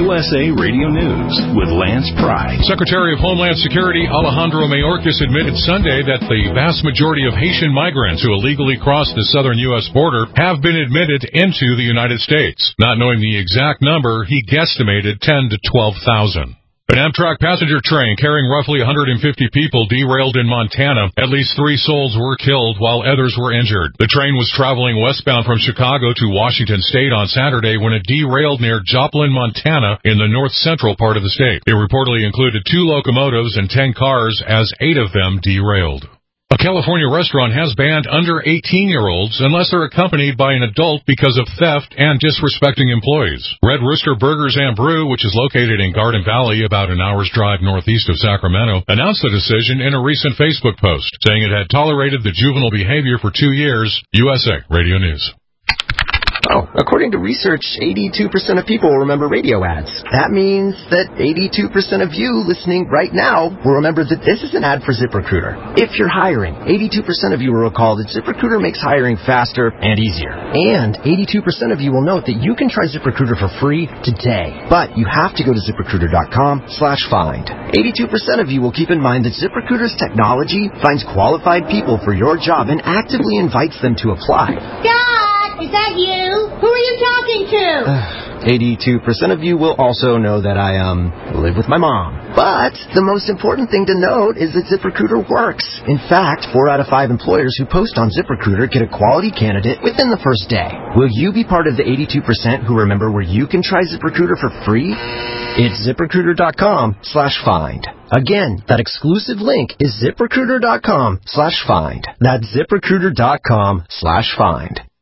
USA Radio News with Lance Pry. Secretary of Homeland Security Alejandro Mayorkas admitted Sunday that the vast majority of Haitian migrants who illegally crossed the southern U.S. border have been admitted into the United States. Not knowing the exact number, he guesstimated 10 to 12,000. An Amtrak passenger train carrying roughly 150 people derailed in Montana. At least 3 souls were killed while others were injured. The train was traveling westbound from Chicago to Washington State on Saturday when it derailed near Joplin, Montana in the north-central part of the state. It reportedly included 2 locomotives and 10 cars as 8 of them derailed. A California restaurant has banned under 18-year-olds unless they're accompanied by an adult because of theft and disrespecting employees. Red Rooster Burgers and Brew, which is located in Garden Valley about an hour's drive northeast of Sacramento, announced the decision in a recent Facebook post, saying it had tolerated the juvenile behavior for 2 years. USA Radio News. Oh, according to research, 82% of people will remember radio ads. That means that 82% of you listening right now will remember that this is an ad for ZipRecruiter. If you're hiring, 82% of you will recall that ZipRecruiter makes hiring faster and easier. And 82% of you will note that you can try ZipRecruiter for free today. But you have to go to ZipRecruiter.com/find. 82% of you will keep in mind that ZipRecruiter's technology finds qualified people for your job and actively invites them to apply. Is that you? Who are you talking to? 82% of you will also know that I, live with my mom. But the most important thing to note is that ZipRecruiter works. In fact, 4 out of 5 employers who post on ZipRecruiter get a quality candidate within the first day. Will you be part of the 82% who remember where you can try ZipRecruiter for free? It's ZipRecruiter.com/find. Again, that exclusive link is ZipRecruiter.com/find. That's ZipRecruiter.com/find.